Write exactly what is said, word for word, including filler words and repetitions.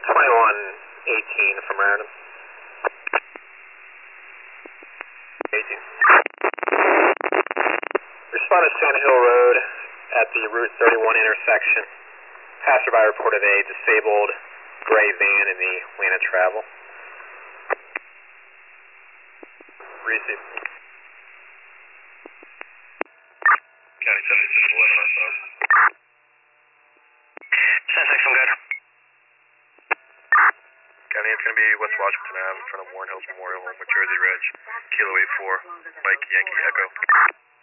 twenty-one eighteen from Random. eighteen. Respond to Sand Hill Road at the Route thirty-one intersection. Passerby reported a disabled gray van in the lane of travel. Receive. County seventy-six eleven our phone. seventy-six, I'm good. County, it's going to be West Washington Avenue in front of Warren Hills Memorial Home with Jersey Ridge. Kilo eight four, Mike Yankee Echo.